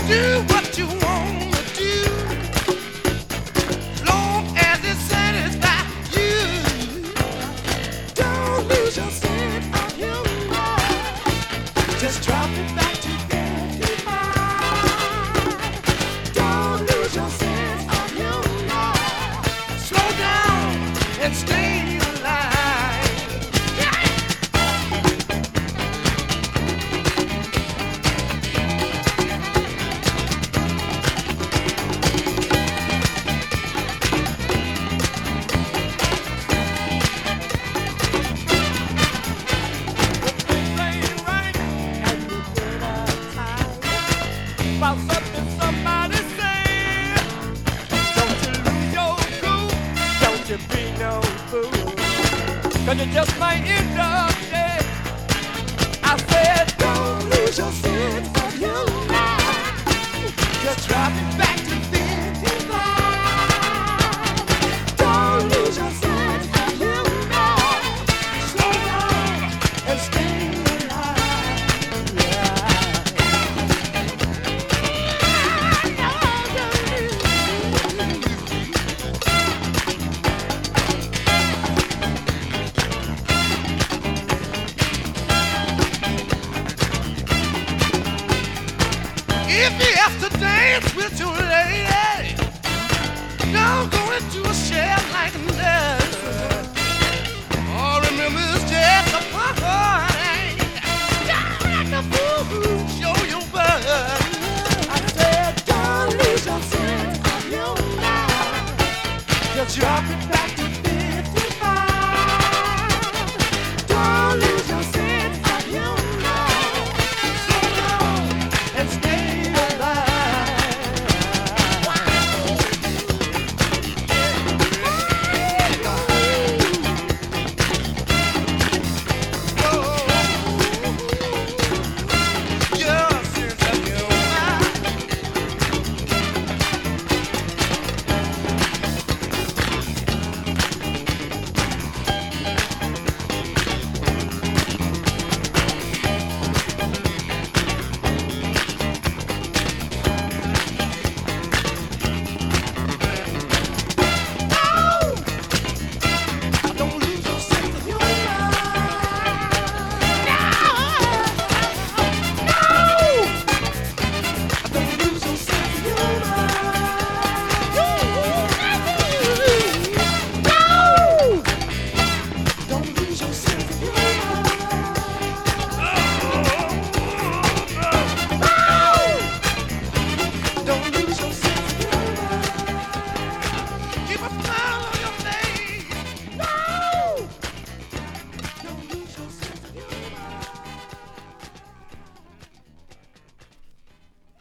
Do what you want to do, long as it satisfies you. Don't lose your sense of humor. Just drop it back to 55. Don't lose your sense of humor. Slow down and stay alive. About something somebody say. Don't you lose your cool, don't you be no fool, 'cause you just might end up dead. I said don't lose your sense of humor. Just drop it back to 55. Don't lose your sense of humor. Slow down and stay alive. Yeah. If you have to dance with your lady, don't go into a shell like that. Oh, remember it's just a party. Don't act a fool.